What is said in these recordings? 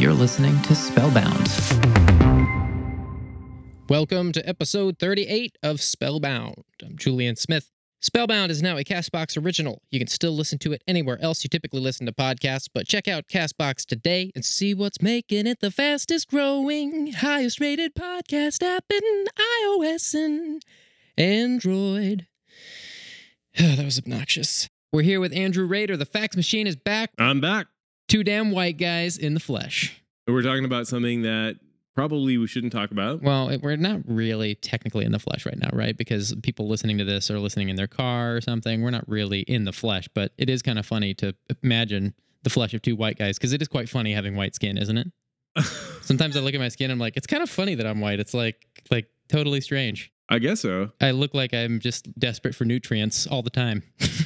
You're listening to Spellbound. Welcome to episode 38 of Spellbound. I'm Julian Smith. Spellbound is now a CastBox original. You can still listen to it anywhere else you typically listen to podcasts, but check out CastBox today and see what's making it the fastest growing, highest rated podcast app in iOS and Android. That was obnoxious. We're here with Andrew Rader. The fax machine is back. I'm back. Two damn white guys in the flesh. We're talking about something that probably we shouldn't talk about. Well, we're not really technically in the flesh right now, right? Because people listening to this are listening in their car or something. We're not really in the flesh, but it is kind of funny to imagine the flesh of two white guys, because it is quite funny having white skin, isn't it? Sometimes I look at my skin, I'm like, it's kind of funny that I'm white. It's like totally strange. I guess so. I look like I'm just desperate for nutrients all the time.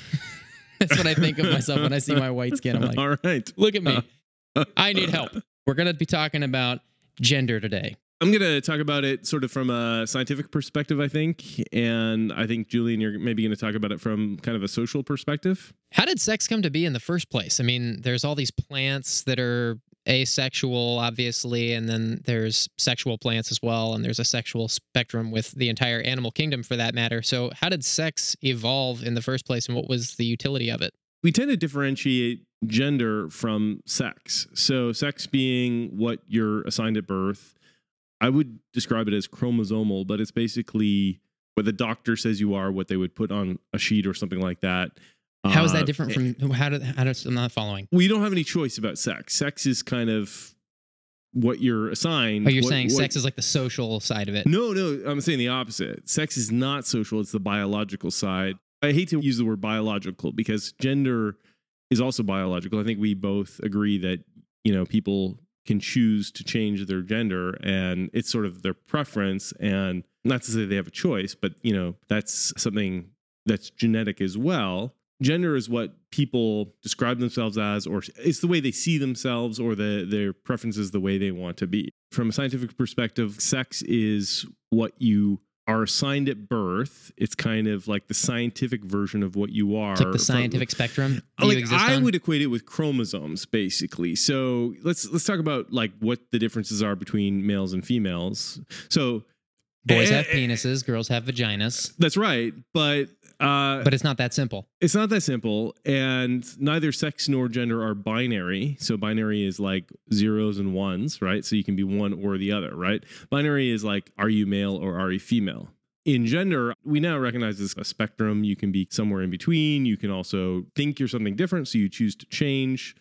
That's what I think of myself when I see my white skin. I'm like, all right, look at me. I need help. We're going to be talking about gender today. I'm going to talk about it sort of from a scientific perspective, I think. And I think, Julian, you're maybe going to talk about it from kind of a social perspective. How did sex come to be in the first place? I mean, there's all these plants that are asexual, obviously, and then there's sexual plants as well, and there's a sexual spectrum with the entire animal kingdom for that matter. So how did sex evolve in the first place, and what was the utility of it? We tend to differentiate gender from sex. So sex being what you're assigned at birth, I would describe it as chromosomal, but it's basically what the doctor says you are, what they would put on a sheet or something like that. How is that different from how does I'm not following? We don't have any choice about sex. Sex is kind of what you're assigned. Oh, you're saying sex is like the social side of it? No, I'm saying the opposite. Sex is not social. It's the biological side. I hate to use the word biological because gender is also biological. I think we both agree that, people can choose to change their gender and it's sort of their preference, and not to say they have a choice, but, that's something that's genetic as well. Gender is what people describe themselves as, or it's the way they see themselves, or their preferences, the way they want to be. From a scientific perspective, sex is what you are assigned at birth. It's kind of like the scientific version of what you are. It's like the scientific spectrum you exist on? I would equate it with chromosomes, basically. So let's talk about like what the differences are between males and females. So boys have penises, girls have vaginas. That's right, but it's not that simple. It's not that simple, and neither sex nor gender are binary. So binary is like zeros and ones, right? So you can be one or the other, right? Binary is like, are you male or are you female? In gender, we now recognize this a spectrum. You can be somewhere in between. You can also think you're something different, so you choose to change.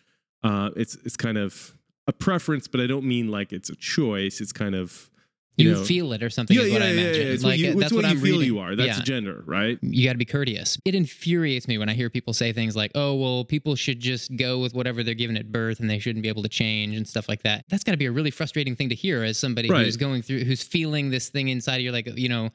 It's kind of a preference, but I don't mean like it's a choice. It's kind of you feel it or something is what I imagine. It's like, that's what I'm you feel reading. you are. That's gender, right? You got to be courteous. It infuriates me when I hear people say things like, oh, well, people should just go with whatever they're given at birth and they shouldn't be able to change and stuff like that. That's got to be a really frustrating thing to hear as somebody who's going through, who's feeling this thing inside of you, like,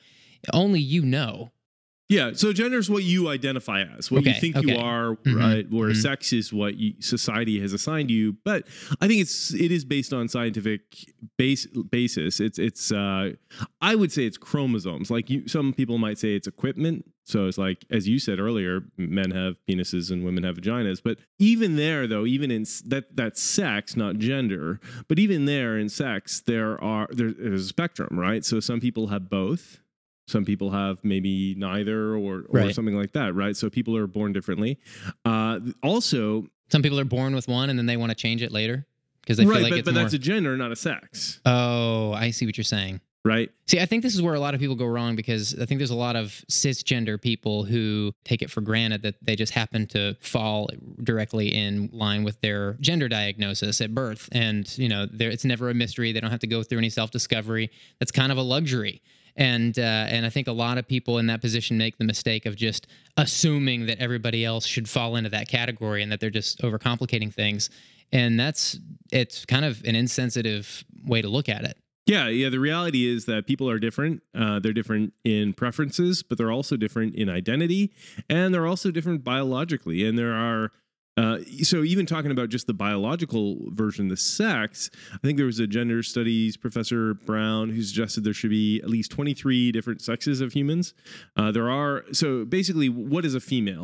only you know. Yeah, so gender is what you identify as, what you think you are, right? Where sex is what society has assigned you. But I think it is based on scientific basis. It's I would say it's chromosomes. Like some people might say it's equipment. So it's like, as you said earlier, men have penises and women have vaginas. But even there, though, even in that's sex, not gender. But even there in sex, there's a spectrum, right? So some people have both. Some people have maybe neither or something like that, right? So people are born differently. Also, some people are born with one and then they want to change it later because they feel like it's more... that's a gender, not a sex. Oh, I see what you're saying. Right. See, I think this is where a lot of people go wrong, because I think there's a lot of cisgender people who take it for granted that they just happen to fall directly in line with their gender diagnosis at birth. And, it's never a mystery. They don't have to go through any self-discovery. That's kind of a luxury. And I think a lot of people in that position make the mistake of just assuming that everybody else should fall into that category and that they're just overcomplicating things. And it's kind of an insensitive way to look at it. Yeah. The reality is that people are different. They're different in preferences, but they're also different in identity, and they're also different biologically. And there are so even talking about just the biological version, the sex, I think there was a gender studies professor, Brown, who suggested there should be at least 23 different sexes of humans. So basically, what is a female?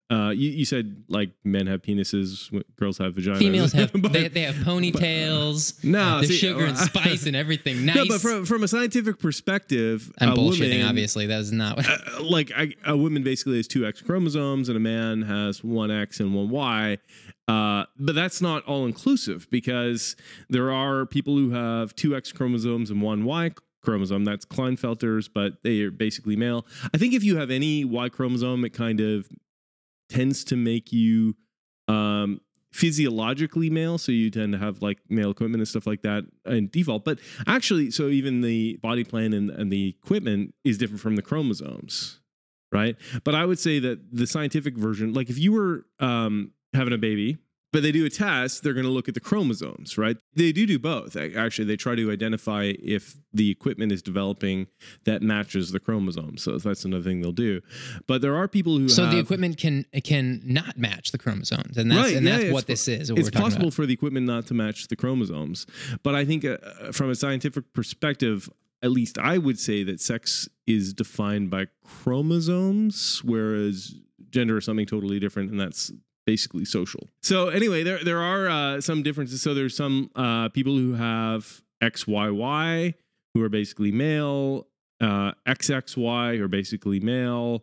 You said like men have penises, girls have vaginas. Females have But- they have ponytails. No, there's see, sugar and spice and everything. Nice. No, but from a scientific perspective, I'm a bullshitting. woman, Obviously, that is not. What, a woman basically has two X chromosomes, and a man has one X and one Y. But that's not all inclusive, because there are people who have two X chromosomes and one Y chromosome. That's Klinefelters, but they are basically male. I think if you have any Y chromosome, it kind of tends to make you physiologically male, so you tend to have like male equipment and stuff like that in default. But actually, so even the body plan and the equipment is different from the chromosomes, right? But I would say that the scientific version, like if you were having a baby, but they do a test, they're going to look at the chromosomes, right? They do both. Actually, they try to identify if the equipment is developing that matches the chromosomes. So that's another thing they'll do. But there are people who so have, the equipment can not match the chromosomes, and that's Right, and yeah, that's it's what this is. What It's we're talking possible about. for the equipment not to match the chromosomes. But I think from a scientific perspective, at least I would say that sex is defined by chromosomes, whereas gender is something totally different, and that's basically social. So anyway, there are some differences. So there's some people who have XYY who are basically male, XXY who are basically male,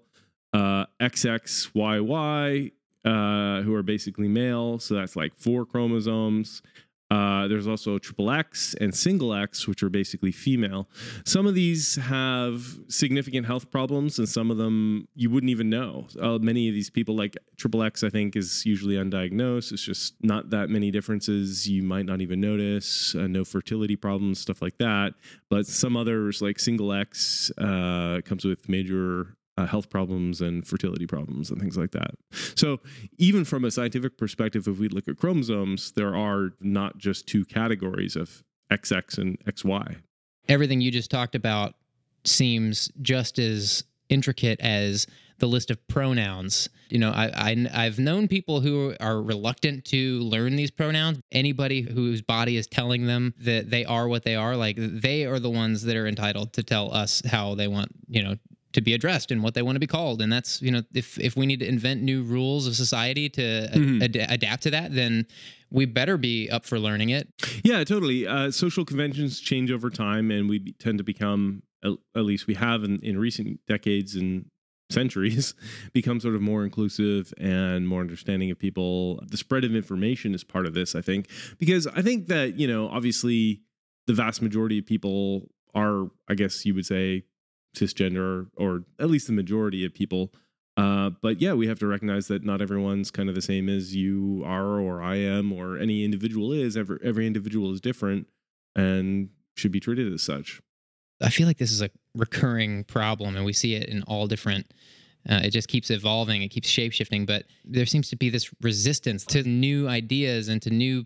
XXYY who are basically male. So that's like 4 chromosomes. There's also triple X and single X, which are basically female. Some of these have significant health problems, and some of them you wouldn't even know. Many of these people, like triple X, I think is usually undiagnosed. It's just not that many differences. You might not even notice. No fertility problems, stuff like that. But some others, like single X, comes with major health problems and fertility problems and things like that. So even from a scientific perspective, if we look at chromosomes, there are not just 2 categories of XX and XY. Everything you just talked about seems just as intricate as the list of pronouns. You know, I've known people who are reluctant to learn these pronouns. Anybody whose body is telling them that they are what they are, like they are the ones that are entitled to tell us how they want, to be addressed and what they want to be called. And that's, if we need to invent new rules of society to adapt to that, then we better be up for learning it. Yeah, totally. Social conventions change over time, and we tend to become, at least we have in recent decades and centuries, become sort of more inclusive and more understanding of people. The spread of information is part of this, I think, because I think that, obviously the vast majority of people are, I guess you would say, cisgender, or at least the majority of people. But yeah, we have to recognize that not everyone's kind of the same as you are, or I am, or any individual is. Every individual is different and should be treated as such. I feel like this is a recurring problem, and we see it in all different. It just keeps evolving. It keeps shape-shifting, but there seems to be this resistance to new ideas and to new,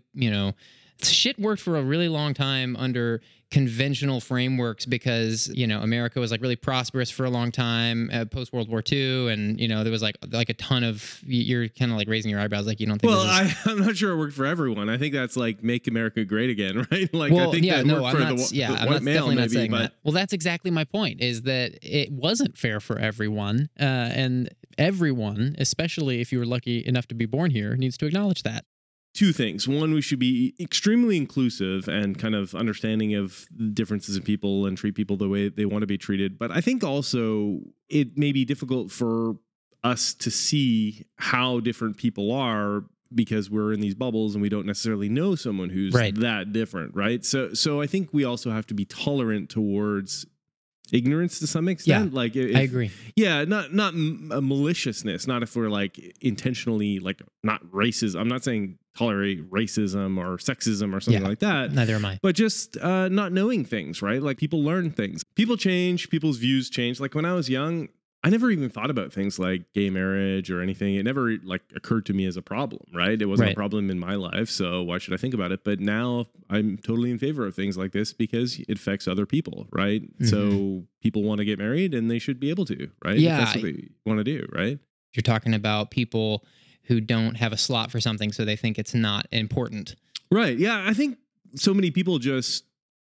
shit worked for a really long time under conventional frameworks because, America was like really prosperous for a long time post World War II. And, there was like a ton of, you're kind of like raising your eyebrows. Like you don't think, I'm not sure it worked for everyone. I think that's like make America great again, right? Like, well, I think yeah, that no, worked I'm for not, the yeah, I'm white not, male, definitely not maybe, saying but that. Well, that's exactly my point, is that it wasn't fair for everyone. And everyone, especially if you were lucky enough to be born here, needs to acknowledge that. 2 things. One, we should be extremely inclusive and kind of understanding of differences in people and treat people the way they want to be treated. But I think also it may be difficult for us to see how different people are because we're in these bubbles and we don't necessarily know someone who's Right. that different, right? So I think we also have to be tolerant towards ignorance to some extent. Yeah, Like I agree. Yeah, not a maliciousness, not if we're like intentionally like not racist. I'm not saying tolerate racism or sexism or something Yeah. like that. Neither am I. But just not knowing things, right? Like people learn things. People change, people's views change. Like when I was young, I never even thought about things like gay marriage or anything. It never like occurred to me as a problem, right? It wasn't Right. a problem in my life, so why should I think about it? But now I'm totally in favor of things like this because it affects other people, right? So people want to get married and they should be able to, right? Yeah, If that's what they want to do, right? You're talking about people who don't have a slot for something, so they think it's not important. Right. Yeah, I think so many people just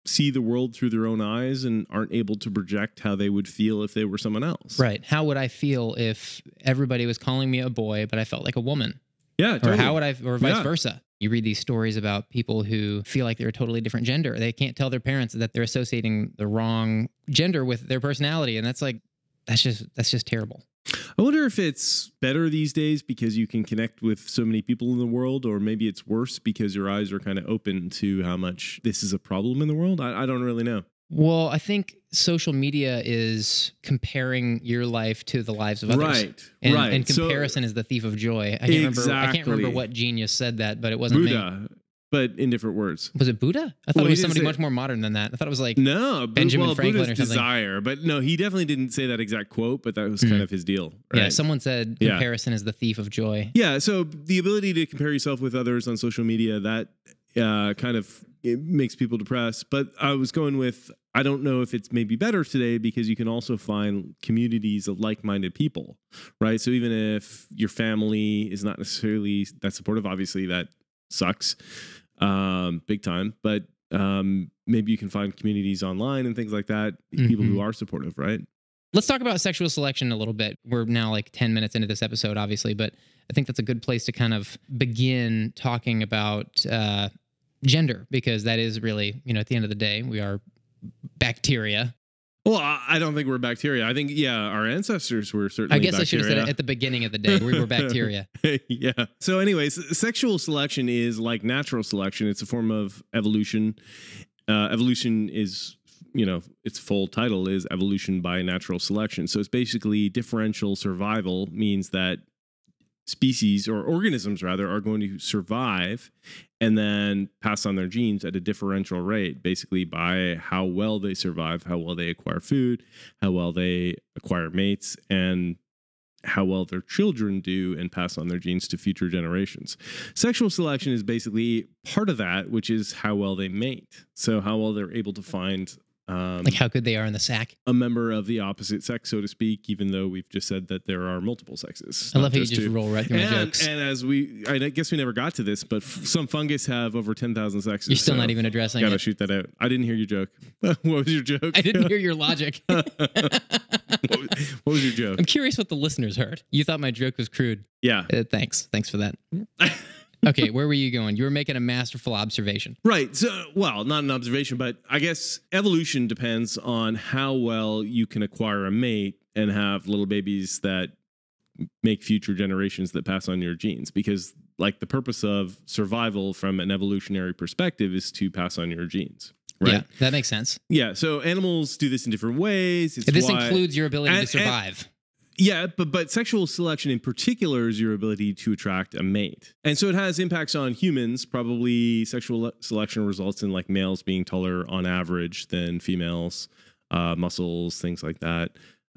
see the world through their own eyes and aren't able to project how they would feel if they were someone else. Right. How would I feel if everybody was calling me a boy, but I felt like a woman? Yeah. Totally. Or how would I, or vice Yeah. versa? You read these stories about people who feel like they're a totally different gender. They can't tell their parents that they're associating the wrong gender with their personality. And that's just terrible. I wonder if it's better these days because you can connect with so many people in the world, or maybe it's worse because your eyes are kind of open to how much this is a problem in the world. I don't really know. Well, I think social media is comparing your life to the lives of others. Right. And, right. and comparison is the thief of joy. I can't remember Exactly. what genius said that, but it wasn't me. Buddha, but in different words. Was it Buddha? I thought Well, it he was didn't somebody say- much more modern than that. I thought it was like No, Benjamin Franklin Buddha's or something. desire, but no, he definitely didn't say that exact quote, but that was kind of his deal. Right? Yeah, someone said Yeah. comparison is the thief of joy. Yeah, so the ability to compare yourself with others on social media, that it makes people depressed. But I was going with, I don't know if it's maybe better today because you can also find communities of like-minded people, right? So even if your family is not necessarily that supportive, obviously that sucks big time, but maybe you can find communities online and things like that, people who are supportive, right? Let's talk about sexual selection a little bit. We're now like 10 minutes into this episode, obviously, but I think that's a good place to kind of begin talking about gender, because that is really, at the end of the day, we are bacteria. Well, I don't think we're bacteria. I think, our ancestors were certainly I guess bacteria. I should have said it at the beginning of the day. We were bacteria. Yeah. So anyways, sexual selection is like natural selection. It's a form of evolution. Evolution is, its full title is evolution by natural selection. So it's basically differential survival, means that species or organisms rather are going to survive and then pass on their genes at a differential rate, basically by how well they survive, how well they acquire food, how well they acquire mates, and how well their children do and pass on their genes to future generations. Sexual selection is basically part of that, which is how well they mate. So how well they're able to find Like how good they are in the sack. a member of the opposite sex, so to speak, even though we've just said that there are multiple sexes. I love how you not just two. roll right through my And, jokes. and as I guess we never got to this, but some fungus have over 10,000 sexes. You're still so not even addressing gotta it. shoot that out. I didn't hear your joke. What was your joke? I didn't hear your logic. What was your joke? I'm curious what the listeners heard. You thought my joke was crude. Yeah. Thanks for that. Okay, where were you going? You were making a masterful observation. Right. So, well, not an observation, but I guess evolution depends on how well you can acquire a mate and have little babies that make future generations that pass on your genes. Because, like, the purpose of survival from an evolutionary perspective is to pass on your genes. Right. Yeah, that makes sense. Yeah. So animals do this in different ways. It's This why- includes your ability to and- survive. Yeah, but sexual selection in particular is your ability to attract a mate. And so it has impacts on humans. Probably sexual selection results in like males being taller on average than females, muscles, things like that.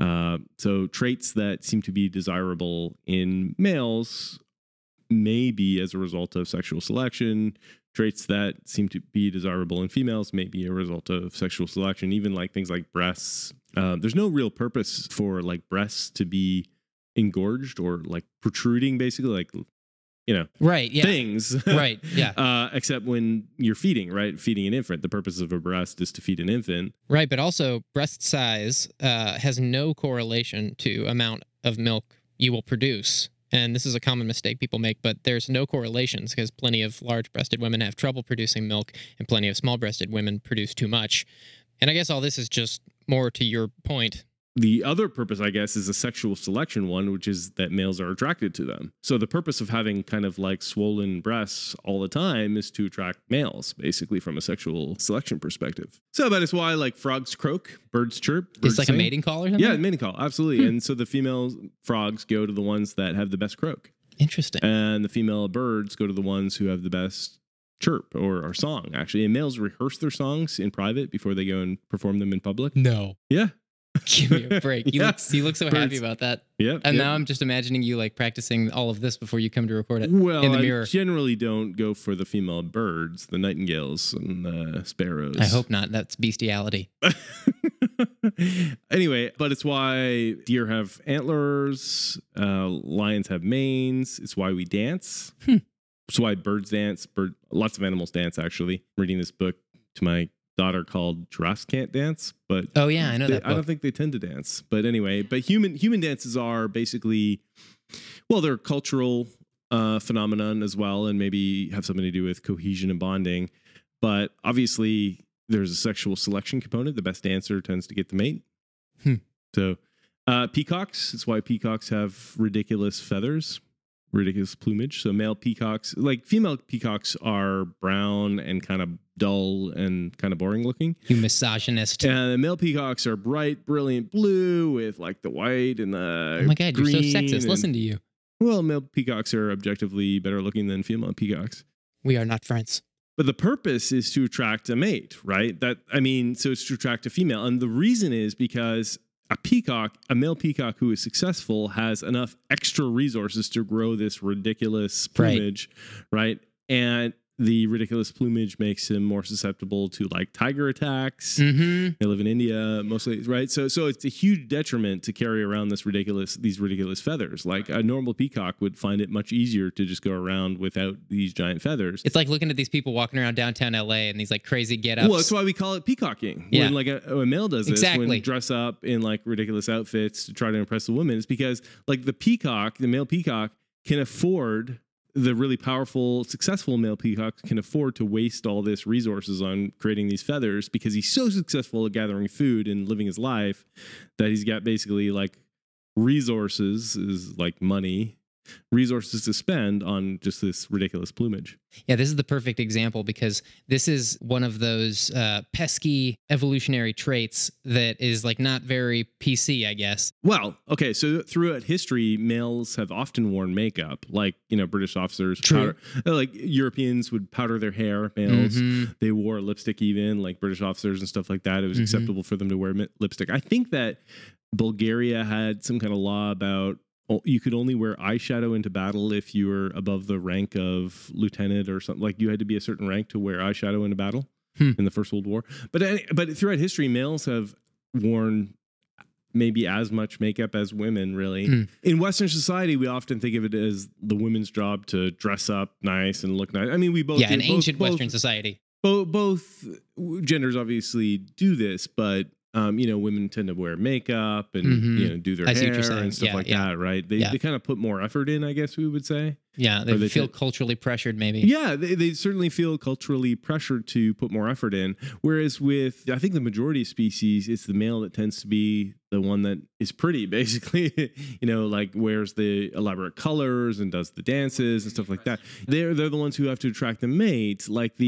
So traits that seem to be desirable in males may be as a result of sexual selection. Traits that seem to be desirable in females may be a result of sexual selection, even like things like breasts. There's no real purpose for like breasts to be engorged or like protruding, basically, like, Right, yeah. things. Right, yeah. Except when you're feeding, right? Feeding an infant. The purpose of a breast is to feed an infant. Right, but also breast size has no correlation to amount of milk you will produce. And this is a common mistake people make, but there's no correlations because plenty of large-breasted women have trouble producing milk and plenty of small-breasted women produce too much. And I guess all this is just more to your point. The other purpose, I guess, is a sexual selection one, which is that males are attracted to them. So the purpose of having kind of like swollen breasts all the time is to attract males, basically from a sexual selection perspective. So that is why like frogs croak, birds chirp. It's birds like sing. a mating call or something? Yeah, mating call, absolutely. And so the female frogs go to the ones that have the best croak. Interesting. And the female birds go to the ones who have the best chirp or song, actually. And males rehearse their songs in private before they go and perform them in public. No. Yeah. Give me a break. You look so happy Birds. about that. Yeah. And now I'm just imagining you like practicing all of this before you come to record it Well, in the I mirror. generally don't go for the female birds, the nightingales and the sparrows. I hope not. That's bestiality. Anyway, but it's why deer have antlers, lions have manes. It's why we dance. It's why birds dance. Lots of animals dance, actually. I'm reading this book to my daughter called Giraffes Can't Dance, but Oh yeah, I know that I don't book. think they tend to dance. But anyway, but human dances are basically, well, they're cultural phenomenon as well, and maybe have something to do with cohesion and bonding. But obviously, there's a sexual selection component. The best dancer tends to get the mate. So peacocks, that's why peacocks have ridiculous feathers, ridiculous plumage. So male peacocks, like female peacocks, are brown and kind of dull and kind of boring looking. You misogynist. And the male peacocks are bright, brilliant blue with like the white and the Oh my God, you're so green sexist. and- Listen to you. Well, male peacocks are objectively better looking than female peacocks. We are not friends. But the purpose is to attract a mate, right? So it's to attract a female. And the reason is because a male peacock who is successful has enough extra resources to grow this ridiculous plumage, right? And the ridiculous plumage makes him more susceptible to like tiger attacks. Mm-hmm. They live in India mostly, right? So it's a huge detriment to carry around these ridiculous feathers. Like a normal peacock would find it much easier to just go around without these giant feathers. It's like looking at these people walking around downtown LA and these like crazy get-ups. Well, that's why we call it peacocking. Yeah. When like a male does this, Exactly. when dress up in like ridiculous outfits to try to impress the women, it's because like the male peacock can afford, the really powerful, successful male peacock can afford to waste all this resources on creating these feathers because he's so successful at gathering food and living his life that he's got basically like resources, is like money, resources to spend on just this ridiculous plumage. Yeah, this is the perfect example because this is one of those pesky evolutionary traits that is like not very PC, I guess. Well, okay, so throughout history, males have often worn makeup, like, British officers, True. like Europeans would powder their hair, males. Mhm. They wore lipstick even, like British officers and stuff like that. It was Mhm. acceptable for them to wear lipstick. I think that Bulgaria had some kind of law about you could only wear eyeshadow into battle if you were above the rank of lieutenant or something. Like you had to be a certain rank to wear eyeshadow into battle in the First World War. But throughout history, males have worn maybe as much makeup as women, really. In Western society, we often think of it as the women's job to dress up nice and look nice. I mean, we both Yeah, do. in Both- ancient both- Western society. both genders obviously do this, but women tend to wear makeup and Mhm. do their I see what hair you're saying. and stuff Yeah, like yeah. that, right? They Yeah. kind of put more effort in, I guess we would say. Yeah, Or they they feel said- culturally pressured, maybe. Yeah, they certainly feel culturally pressured to put more effort in. Whereas with, I think the majority of species, it's the male that tends to be the one that is pretty, basically, like wears the elaborate colors and does the dances and stuff like that. They're the ones who have to attract the mate, like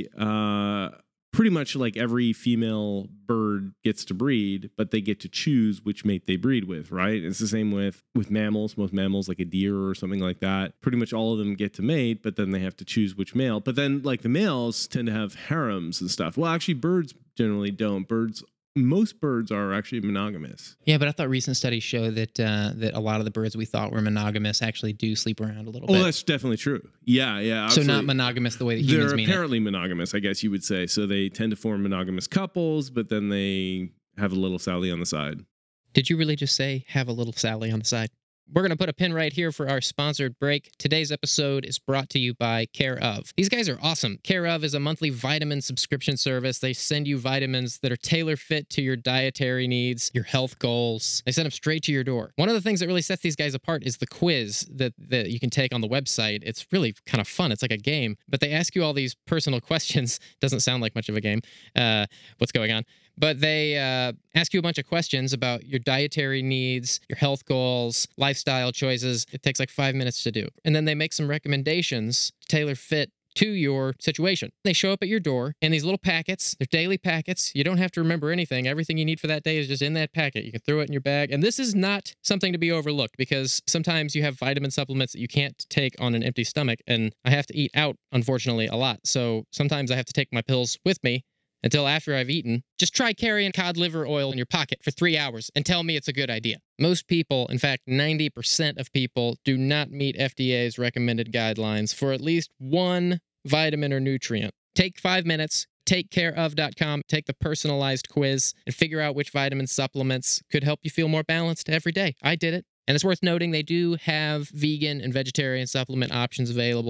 pretty much like every female bird gets to breed, but they get to choose which mate they breed with, right? It's the same with mammals. Most mammals, like a deer or something like that, pretty much all of them get to mate, but then they have to choose which male. But then like the males tend to have harems and stuff. Well, actually birds generally don't. Most birds are actually monogamous. Yeah, but I thought recent studies show that a lot of the birds we thought were monogamous actually do sleep around a little Oh, bit. that's definitely true. Yeah. So Absolutely. not monogamous the way that humans They're mean it. apparently monogamous, I guess you would say. So they tend to form monogamous couples, but then they have a little Sally on the side. Did you really just say have a little Sally on the side? We're going to put a pin right here for our sponsored break. Today's episode is brought to you by Care Of. These guys are awesome. Care Of is a monthly vitamin subscription service. They send you vitamins that are tailor-fit to your dietary needs, your health goals. They send them straight to your door. One of the things that really sets these guys apart is the quiz that you can take on the website. It's really kind of fun. It's like a game, but they ask you all these personal questions. Doesn't sound like much of a game. What's going on? But they ask you a bunch of questions about your dietary needs, your health goals, lifestyle choices. It takes like 5 minutes to do. And then they make some recommendations tailor fit to your situation. They show up at your door in these little packets. They're daily packets. You don't have to remember anything. Everything you need for that day is just in that packet. You can throw it in your bag. And this is not something to be overlooked because sometimes you have vitamin supplements that you can't take on an empty stomach. And I have to eat out, unfortunately, a lot. So sometimes I have to take my pills with me until after I've eaten. Just try carrying cod liver oil in your pocket for 3 hours and tell me it's a good idea. Most people, in fact, 90% of people, do not meet FDA's recommended guidelines for at least one vitamin or nutrient. Take 5 minutes, takecareof.com, take the personalized quiz, and figure out which vitamin supplements could help you feel more balanced every day. I did it. And it's worth noting they do have vegan and vegetarian supplement options available.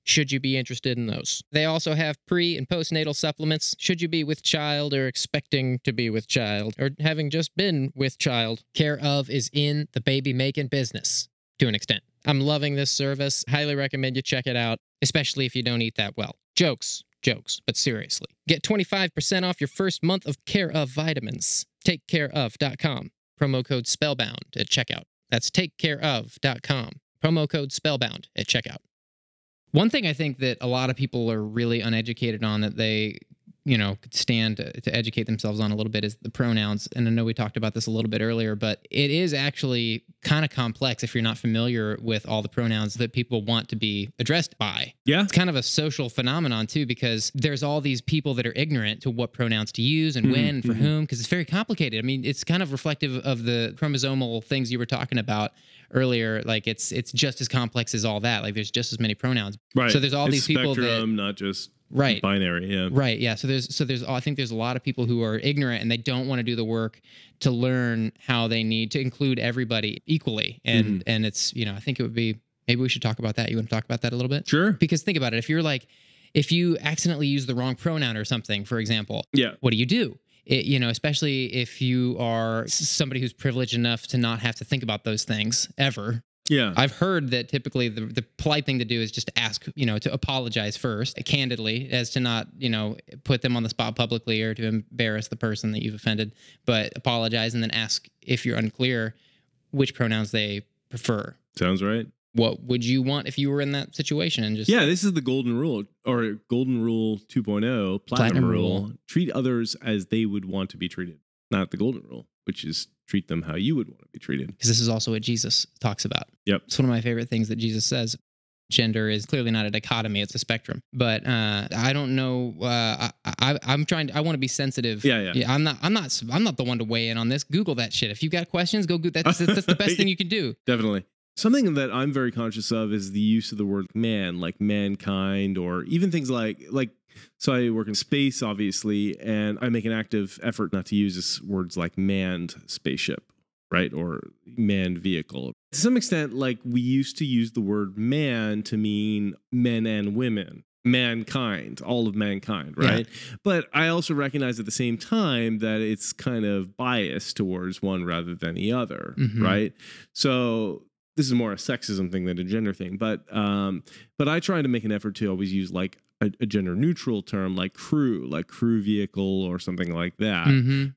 should you be interested in those? They also have pre and postnatal supplements. Should you be with child or expecting to be with child or having just been with child? Care of is in the baby making business to an extent. I'm loving this service. Highly recommend you check it out, especially if you don't eat that well. Jokes, but seriously. Get 25% off your first month of Care of vitamins. TakeCareOf.com. Promo code Spellbound at checkout. That's TakeCareOf.com. Promo code Spellbound at checkout. One thing I think that a lot of people are really uneducated on that they, could stand to educate themselves on a little bit is the pronouns. And I know we talked about this a little bit earlier, but it is actually kind of complex if you're not familiar with all the pronouns that people want to be addressed by. Yeah. It's kind of a social phenomenon too, because there's all these people that are ignorant to what pronouns to use and when and for whom, because it's very complicated. I mean, it's kind of reflective of the chromosomal things you were talking about earlier. Like it's just as complex as all that. Like there's just as many pronouns. Right. So there's all these people spectrum, that, not just right, binary. Yeah. Right. Yeah. So I think there's a lot of people who are ignorant and they don't want to do the work to learn how they need to include everybody equally. And it's, I think it would be, maybe we should talk about that. You want to talk about that a little bit? Sure. Because think about it. If you accidentally use the wrong pronoun or something, for example, yeah, what do? Especially if you are somebody who's privileged enough to not have to think about those things ever. Yeah. I've heard that typically the polite thing to do is just to ask, to apologize first, candidly, as to not, put them on the spot publicly or to embarrass the person that you've offended, but apologize and then ask if you're unclear which pronouns they prefer. Sounds right. What would you want if you were in that situation? And just this is the golden rule, or golden rule 2.0, platinum rule. Treat others as they would want to be treated, not the golden rule, which is treat them how you would want to be treated. Because this is also what Jesus talks about. Yep. It's one of my favorite things that Jesus says. Gender is clearly not a dichotomy; it's a spectrum. But I don't know. I'm trying. I want to be sensitive. Yeah. I'm not the one to weigh in on this. Google that shit. If you got questions, go. That's the best thing you can do. Definitely. Something that I'm very conscious of is the use of the word man, like mankind, or even things like. So I work in space, obviously, and I make an active effort not to use words like manned spaceship, right? Or manned vehicle. To some extent, like we used to use the word man to mean men and women, mankind, all of mankind, right? Yeah. But I also recognize at the same time that it's kind of biased towards one rather than the other, right? So this is more a sexism thing than a gender thing, but I try to make an effort to always use like a gender neutral term like crew vehicle or something like that. And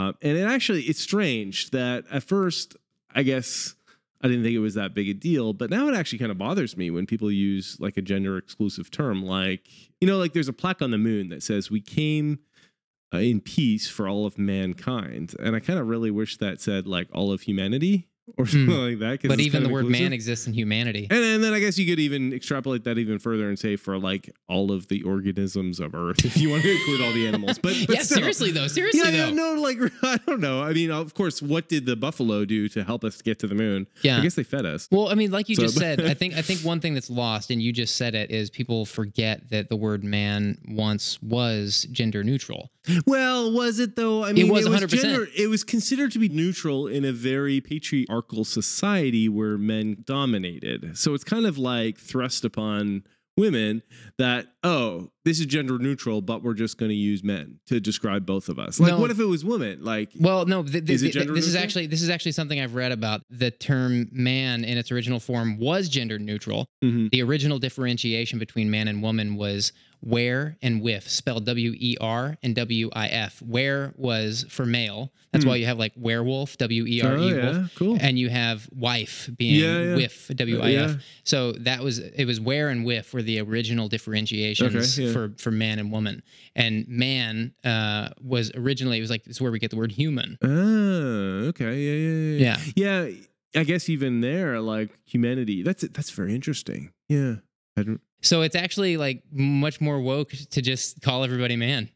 it's strange that at first, I guess I didn't think it was that big a deal, but now it actually kind of bothers me when people use like a gender exclusive term, like, like there's a plaque on the moon that says we came in peace for all of mankind. And I kind of really wish that said like all of humanity. Or something like that. But even the word man exists in humanity. And then I guess you could even extrapolate that even further and say for like all of the organisms of Earth, if you want to include all the animals. But yeah, still. Seriously though. No, like, I don't know. I mean, of course, what did the buffalo do to help us get to the moon? Yeah. I guess they fed us. Well, I mean, like you just said, I think one thing that's lost, and you just said it, is people forget that the word man once was gender neutral. Well, was it though? I mean, it was 100%. It was considered to be neutral in a very patriarchal society where men dominated. So it's kind of like thrust upon women that, oh, this is gender neutral, but we're just going to use men to describe both of us. Like, no. What if it was women? Like, well, no, is it gender this neutral? This is actually something I've read about. The term man in its original form was gender neutral. The original differentiation between man and woman was where and whiff, spelled W-E-R and W-I-F. Where was for male. That's why you have like werewolf, W-E-R-E, wolf. Cool. And you have wife being whiff, W-I-F. Yeah. So it was where and whiff were the original differentiations for man and woman. And man was originally, it's where we get the word human. Oh, okay. Yeah. Yeah, I guess even there, like humanity, that's very interesting. Yeah. So it's actually like much more woke to just call everybody man.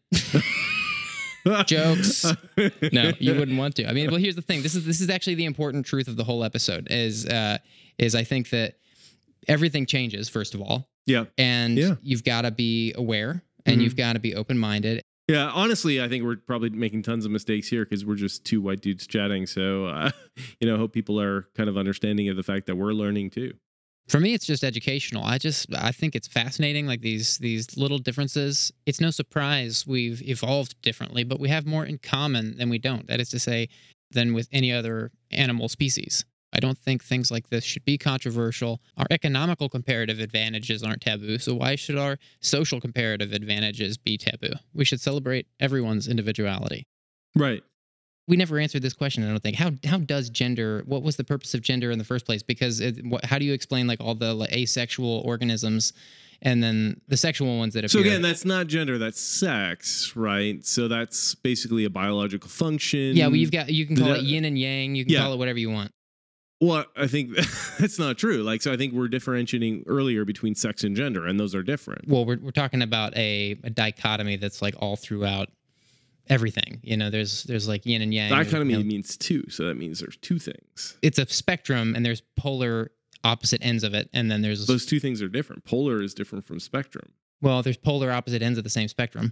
Jokes. No, you wouldn't want to. I mean, well, here's the thing. This is actually the important truth of the whole episode is I think that everything changes, first of all. Yeah. And you've got to be aware and you've got to be open-minded. Yeah, honestly, I think we're probably making tons of mistakes here because we're just two white dudes chatting. So, hope people are kind of understanding of the fact that we're learning too. For me, it's just educational. I think it's fascinating, like these little differences. It's no surprise we've evolved differently, but we have more in common than we don't. That is to say, than with any other animal species. I don't think things like this should be controversial. Our economical comparative advantages aren't taboo, so why should our social comparative advantages be taboo? We should celebrate everyone's individuality. Right. We never answered this question, I don't think. How does gender, what was the purpose of gender in the first place? Because how do you explain like all the like, asexual organisms and then the sexual ones that appear? So again, that's not gender, that's sex, right? So that's basically a biological function. Yeah, well, you can call it yin and yang, you can call it whatever you want. Well, I think that's not true. Like, so I think we're differentiating earlier between sex and gender, and those are different. Well, we're talking about a dichotomy that's like all throughout everything. You know, there's like yin and yang. Dichotomy means two, so that means there's two things. It's a spectrum, and there's polar opposite ends of it, and then there's those two things are different. Polar is different from spectrum. Well, there's polar opposite ends of the same spectrum.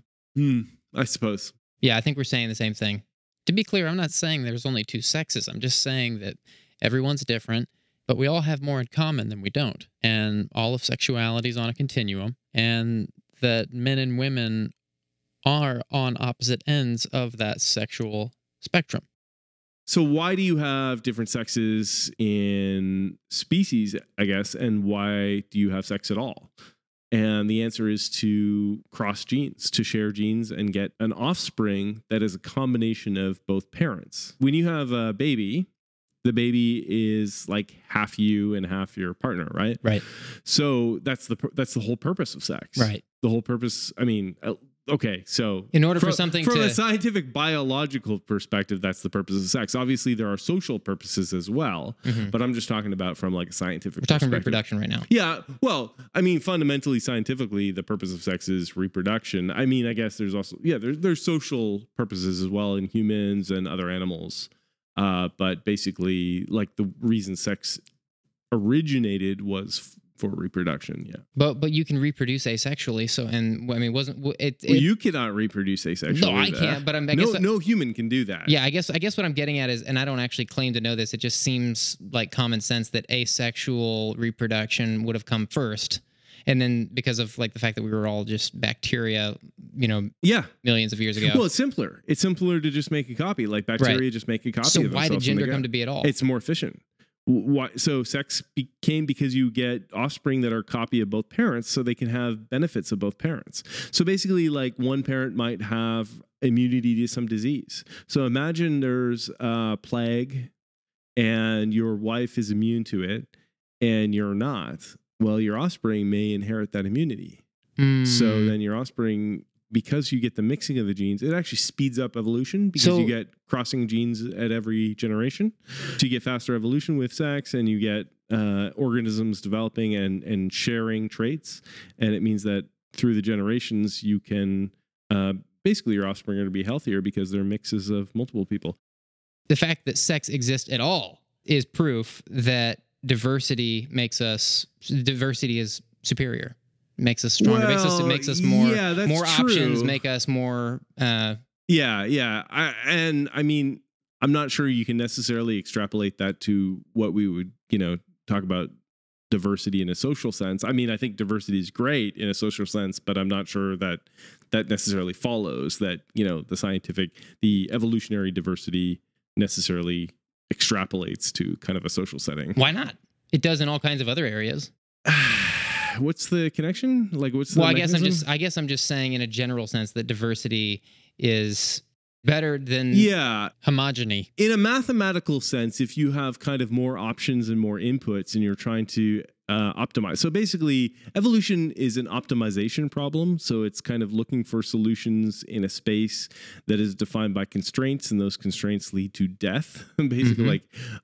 I suppose. Yeah, I think we're saying the same thing. To be clear, I'm not saying there's only two sexes. I'm just saying that everyone's different, but we all have more in common than we don't, and all of sexuality is on a continuum, and that men and women are on opposite ends of that sexual spectrum. So why do you have different sexes in species, I guess, and why do you have sex at all? And the answer is to cross genes, to share genes and get an offspring that is a combination of both parents. When you have a baby, the baby is like half you and half your partner, right? Right. So that's the whole purpose of sex. Right. The whole purpose, I mean, okay, so in order for something from a scientific biological perspective, that's the purpose of sex. Obviously, there are social purposes as well, but I'm just talking about from like a scientific perspective. We're talking reproduction right now. Yeah, well, I mean, fundamentally, scientifically, the purpose of sex is reproduction. I mean, I guess there's also there's social purposes as well in humans and other animals, but basically, like the reason sex originated was for reproduction, yeah. But you can reproduce asexually, so and I mean wasn't it? Well, you cannot reproduce asexually. No, I can't. But I guess no human can do that. Yeah, I guess what I'm getting at is, and I don't actually claim to know this. It just seems like common sense that asexual reproduction would have come first, and then because of like the fact that we were all just bacteria, millions of years ago. Well, it's simpler. It's simpler to just make a copy. Like bacteria just make a copy. So of why did gender come to be at all? It's more efficient. Why? So sex became because you get offspring that are a copy of both parents, so they can have benefits of both parents. So basically, like one parent might have immunity to some disease. So imagine there's a plague, and your wife is immune to it, and you're not. Well, your offspring may inherit that immunity. So then your offspring, because you get the mixing of the genes, it actually speeds up evolution because you get crossing genes at every generation. So you get faster evolution with sex, and you get organisms developing and sharing traits. And it means that through the generations, you can basically your offspring are going to be healthier because they're mixes of multiple people. The fact that sex exists at all is proof that diversity is superior. Makes us stronger. Well, it makes us more more true. options. Make us more. I mean, I'm not sure you can necessarily extrapolate that to what we would talk about diversity in a social sense. I mean, I think diversity is great in a social sense, but I'm not sure that necessarily follows that the evolutionary diversity necessarily extrapolates to kind of a social setting. Why not? It does in all kinds of other areas. What's the connection? Like, what's the mechanism? I guess I'm just saying in a general sense that diversity is better than homogeny. In a mathematical sense, if you have kind of more options and more inputs and you're trying to optimize. So basically, evolution is an optimization problem. So it's kind of looking for solutions in a space that is defined by constraints, and those constraints lead to death. Basically,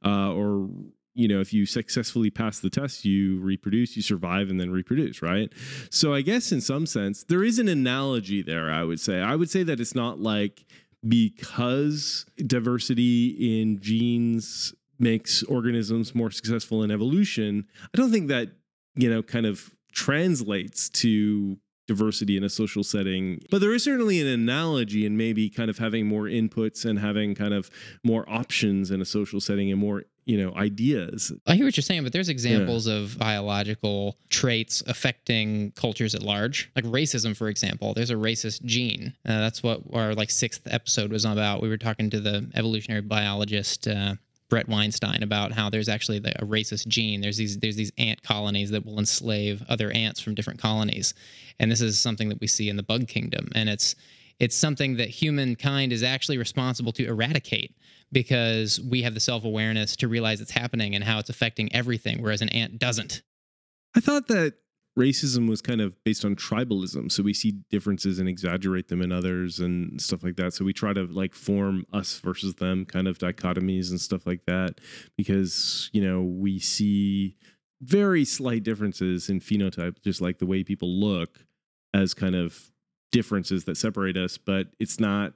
if you successfully pass the test, you reproduce, you survive, and then reproduce, right? So I guess in some sense, there is an analogy there, I would say. I would say that it's not like because diversity in genes makes organisms more successful in evolution. I don't think that, kind of translates to diversity in a social setting. But there is certainly an analogy in maybe kind of having more inputs and having kind of more options in a social setting and more ideas. I hear what you're saying, but there's examples of biological traits affecting cultures at large, like racism, for example. There's a racist gene. That's what our sixth episode was about. We were talking to the evolutionary biologist Brett Weinstein about how there's actually a racist gene. There's these ant colonies that will enslave other ants from different colonies, and this is something that we see in the bug kingdom, and it's something that humankind is actually responsible to eradicate, because we have the self-awareness to realize it's happening and how it's affecting everything, whereas an ant doesn't. I thought that racism was kind of based on tribalism. So we see differences and exaggerate them in others and stuff like that. So we try to form us versus them kind of dichotomies and stuff like that, because, we see very slight differences in phenotype, just like the way people look, as kind of differences that separate us, but it's not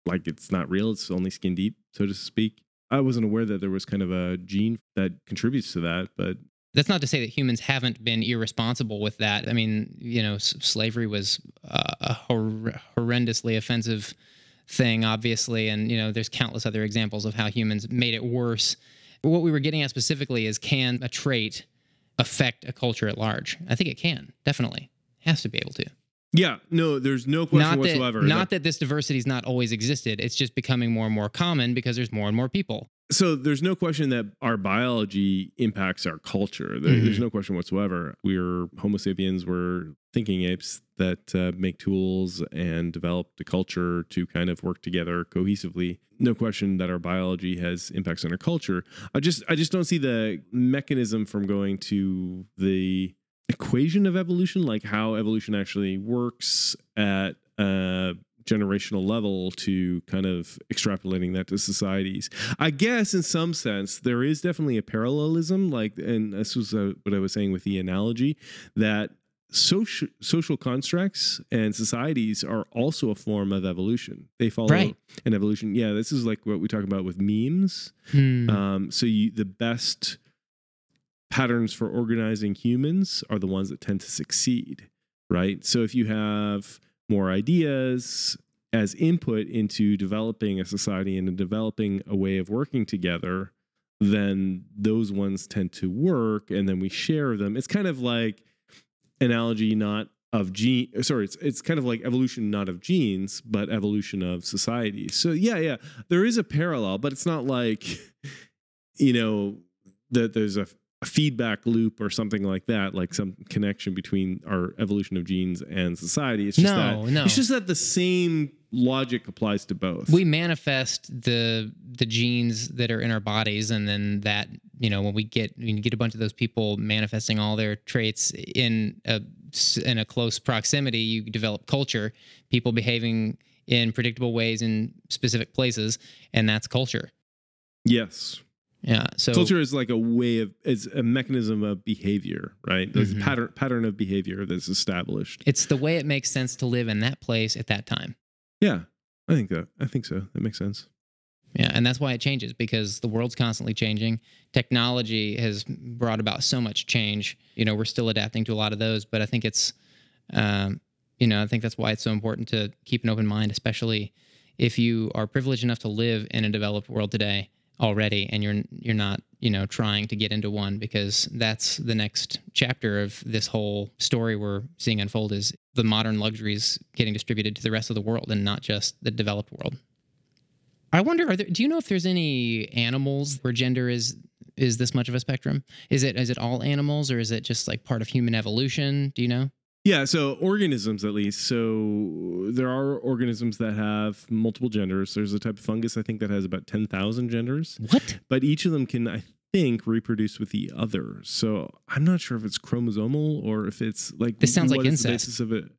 real. It's only skin deep, so to speak. I wasn't aware that there was kind of a gene that contributes to that, but that's not to say that humans haven't been irresponsible with that. I mean, slavery was a horrendously offensive thing, obviously, and there's countless other examples of how humans made it worse. But what we were getting at specifically is, can a trait affect a culture at large? I think it can, definitely. It has to be able to. Yeah, no, there's no question whatsoever. Not that this diversity's not always existed. It's just becoming more and more common because there's more and more people. So there's no question that our biology impacts our culture. There's no question whatsoever. We're Homo sapiens, we're thinking apes that make tools and developed a culture to kind of work together cohesively. No question that our biology has impacts on our culture. I just don't see the mechanism from going to the equation of evolution, like how evolution actually works at a generational level, to kind of extrapolating that to societies. I guess in some sense there is definitely a parallelism, and this was what I was saying with the analogy, that social constructs and societies are also a form of evolution. They follow an evolution. Yeah, this is like what we talk about with memes. So the best patterns for organizing humans are the ones that tend to succeed, right? So if you have more ideas as input into developing a society and developing a way of working together, then those ones tend to work, and then we share them. It's kind of like analogy, not of it's kind of like evolution, not of genes, but evolution of society. So yeah, there is a parallel, but it's not like, that there's a feedback loop or something like that, like some connection between our evolution of genes and society. It's just it's just that the same logic applies to both. We manifest the genes that are in our bodies, and then that, when you get a bunch of those people manifesting all their traits in a close proximity, you develop culture, people behaving in predictable ways in specific places, and that's culture. Yes. Yeah. So culture is like it's a mechanism of behavior, right? There's a pattern of behavior that's established. It's the way it makes sense to live in that place at that time. Yeah, I think so. That makes sense. Yeah, and that's why it changes, because the world's constantly changing. Technology has brought about so much change. We're still adapting to a lot of those, but I think it's, I think that's why it's so important to keep an open mind, especially if you are privileged enough to live in a developed world today already, and you're not trying to get into one, because that's the next chapter of this whole story we're seeing unfold, is the modern luxuries getting distributed to the rest of the world and not just the developed world. I wonder, do you know if there's any animals where gender is this much of a spectrum? Is it all animals, or is it just like part of human evolution? Do you know? Yeah, so organisms, at least. So there are organisms that have multiple genders. There's a type of fungus, I think, that has about 10,000 genders. What? But each of them can, I think, reproduce with the other. So I'm not sure if it's chromosomal or if it's like... This sounds like incest. The basis of it?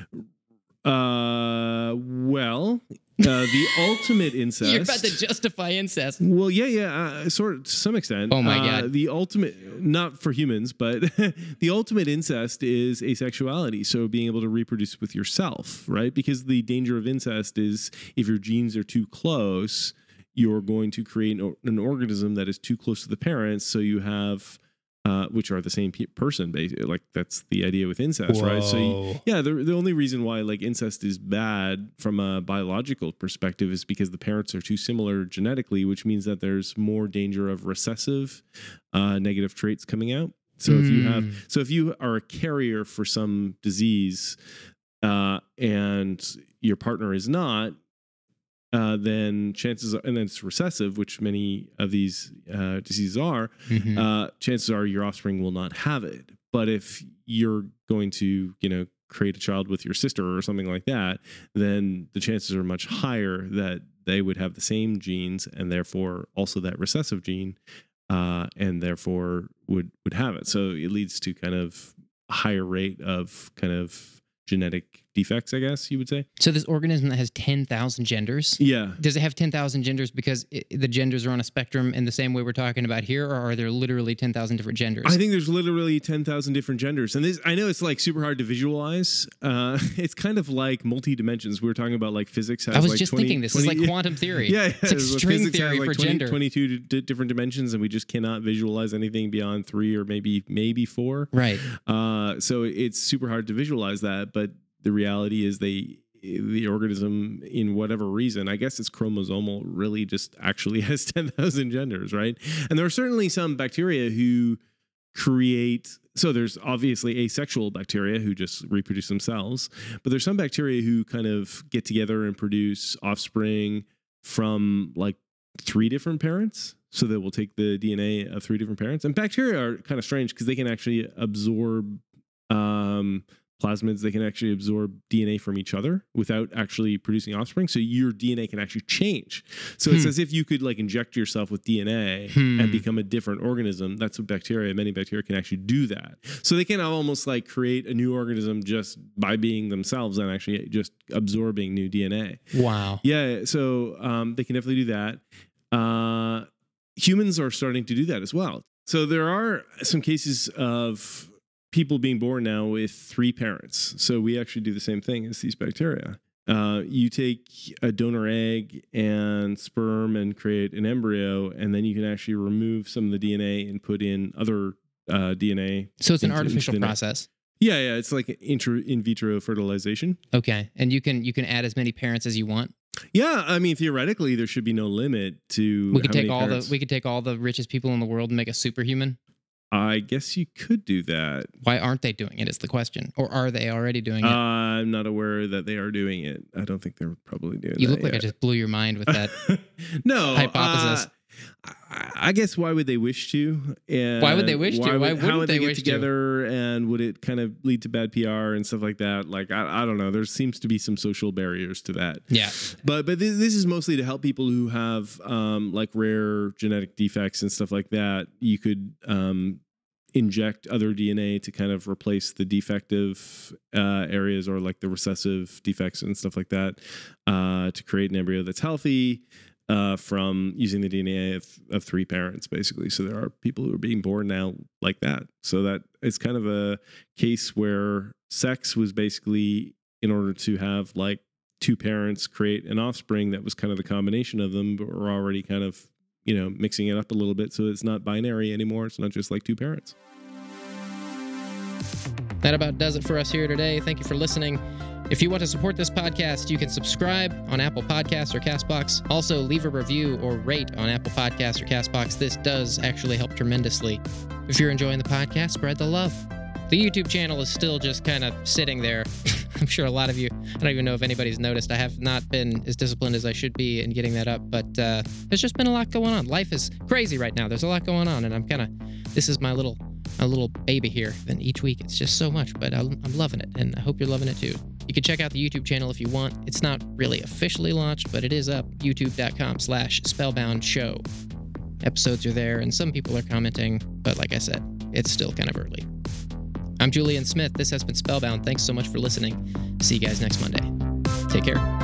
The ultimate incest. You're about to justify incest. Well, sort of, to some extent. Oh my God. The ultimate, not for humans, but the ultimate incest is asexuality. So being able to reproduce with yourself, right? Because the danger of incest is if your genes are too close, you're going to create an organism that is too close to the parents. So you have which are the same person, basically. Like that's the idea with incest, right? So the only reason why like incest is bad from a biological perspective is because the parents are too similar genetically, which means that there's more danger of recessive negative traits coming out. So if you are a carrier for some disease and your partner is not, then chances are, and then it's recessive, which many of these diseases are, chances are your offspring will not have it. But if you're going to, create a child with your sister or something like that, then the chances are much higher that they would have the same genes and therefore also that recessive gene, and therefore would have it. So it leads to kind of a higher rate of kind of genetic defects, I guess you would say. So this organism that has 10,000 genders, does it have 10,000 genders because the genders are on a spectrum in the same way we're talking about here, or are there literally 10,000 different genders? I think there's literally 10,000 different genders. And this, I know it's like super hard to visualize. It's kind of like multi-dimensions. We were talking about like physics has I was like just 20, thinking this 20, is like quantum theory. It's like string physics theory has like for gender. 22 different dimensions, and we just cannot visualize anything beyond 3 or maybe 4. Right. So it's super hard to visualize that, but the reality is the organism, in whatever reason, I guess it's chromosomal, really just actually has 10,000 genders, right? And there are certainly some bacteria who create, so there's obviously asexual bacteria who just reproduce themselves, but there's some bacteria who kind of get together and produce offspring from like 3 different parents. So that will take the DNA of 3 different parents. And bacteria are kind of strange because they can actually absorb plasmids. They can actually absorb DNA from each other without actually producing offspring. So your DNA can actually change. So it's as if you could like inject yourself with DNA and become a different organism. That's what many bacteria can actually do that. So they can almost like create a new organism just by being themselves and actually just absorbing new DNA. Wow. Yeah. So they can definitely do that. Humans are starting to do that as well. So there are some cases of people being born now with 3 parents. So we actually do the same thing as these bacteria. You take a donor egg and sperm and create an embryo, and then you can actually remove some of the DNA and put in other DNA. So it's an artificial process. Yeah. It's like in vitro fertilization. Okay. And you can add as many parents as you want. Yeah, I mean theoretically there should be no limit to. We could take all the richest people in the world and make a superhuman. I guess you could do that. Why aren't they doing it is the question. Or are they already doing it? I'm not aware that they are doing it. I don't think they're probably doing it. You look like I just blew your mind with that no, hypothesis. I guess why would they wish to? And why would they wish to? Why wouldn't they get together? And would it kind of lead to bad PR and stuff like that? Like, I don't know. There seems to be some social barriers to that. Yeah. But this is mostly to help people who have like rare genetic defects and stuff like that. You could inject other DNA to kind of replace the defective areas or like the recessive defects and stuff like that to create an embryo that's healthy. From using the DNA of 3 parents, basically. So there are people who are being born now like that. So that it's kind of a case where sex was basically in order to have like 2 parents create an offspring that was kind of the combination of them, but we're already kind of, mixing it up a little bit. So it's not binary anymore. It's not just like 2 parents. That about does it for us here today. Thank you for listening. If you want to support this podcast, you can subscribe on Apple Podcasts or CastBox. Also, leave a review or rate on Apple Podcasts or CastBox. This does actually help tremendously. If you're enjoying the podcast, spread the love. The YouTube channel is still just kind of sitting there. I'm sure a lot of you, I don't even know if anybody's noticed, I have not been as disciplined as I should be in getting that up, but there's just been a lot going on. Life is crazy right now. There's a lot going on, and this is my little baby here. And each week it's just so much, but I'm loving it, and I hope you're loving it too. You can check out the YouTube channel if you want. It's not really officially launched, but it is up, youtube.com/spellboundshow. Episodes are there, and some people are commenting, but like I said, it's still kind of early. I'm Julian Smith. This has been Spellbound. Thanks so much for listening. See you guys next Monday. Take care.